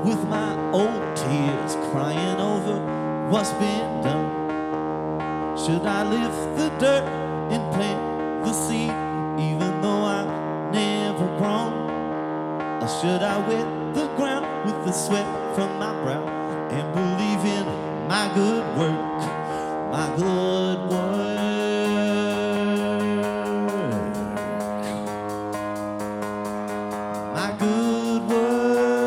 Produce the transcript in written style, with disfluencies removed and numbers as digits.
with my old tears crying over what's been done? Should I lift the dirt and plant the seed even though I've never grown? Or should I wet the ground with the sweat from my brow and believe in my good work, my good work?